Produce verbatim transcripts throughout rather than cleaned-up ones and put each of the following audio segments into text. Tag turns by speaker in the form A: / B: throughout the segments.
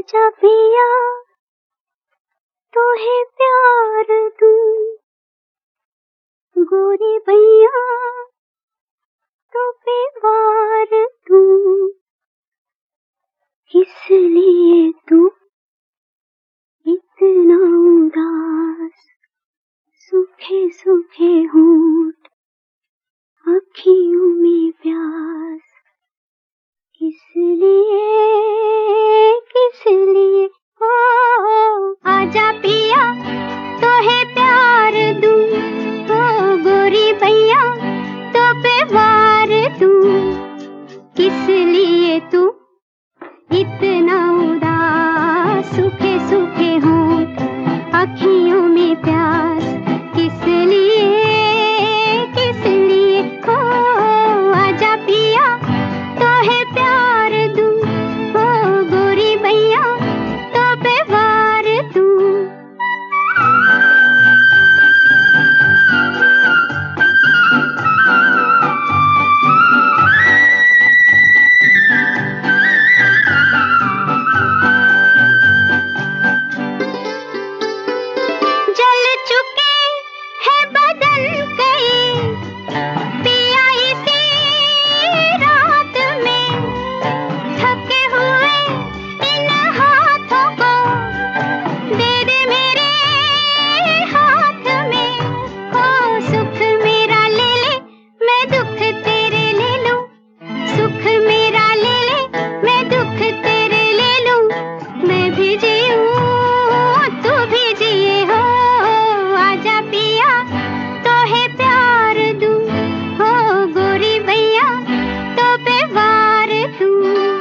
A: आजा पिया तोहे प्यार दूं, गोरी भैया तो पे वार दूं। किस लिए तू इतना उदास, सूखे सूखे होंठ अखियों में प्यास। किस लिए किस लिए ओ आजा पिया तोहे प्यार दूं, ओ गोरी भैया तो पे वार दूं। किस लिए तू इतना उदास, सूखे सूखे होंठ अखियों में प्यास। किस लिए किस लिए ओ आजा पिया तोहे प्यार दूं, ओ गोरी भैया तो पे वार दूं। जल चुके हैं बदन कई पिया इसी रात में, थके हुए इन हाथों को दे दे मेरे हाथ में। ओ सुख मेरा ले ले मैं दुख तेरे ले लूं, सुख मेरा ले ले मैं दुख तेरे ले लूं। मैं भी जीऊं तू भी जिए हो, आजा पिया तोहे प्यार दूं, हो गोरी भैया तो पे वार दूं।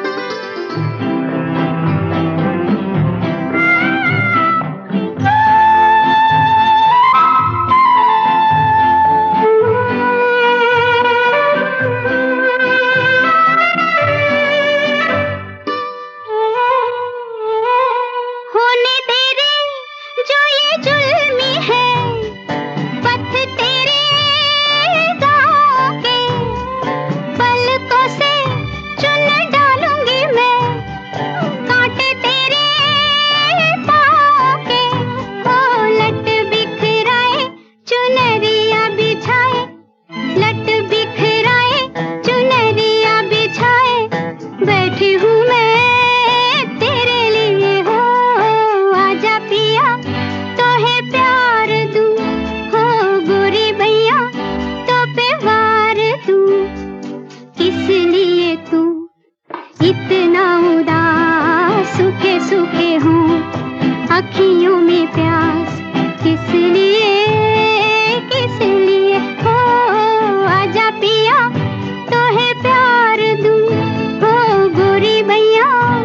A: होने तेरे जो ये जुल्मी है पथ तेरे गाँव के, पलकों से चुन डालूंगी मैं कांटे तेरे पाँव के। ओ लट बिखराए चुनरिया बिछाए, लट बिखराए चुनरिया बिछाए, बैठी हूँ मैं तेरे लिए हो। आजा पिया तोहे प्यार दूं, हो गोरी भैया तो पे वार दूं। किस लिए तू इतना उदास, सूखे सूखे हों अखियों में प्यास। किस लिए किस लिए हो आजा पिया तोहे प्यार दूं, हो गोरी भैया।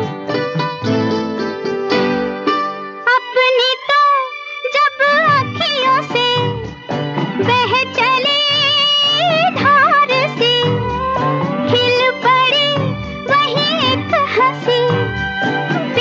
A: अपनी तो जब अखियों से बह चली धार सी, खिल पड़ी वही एक हंसी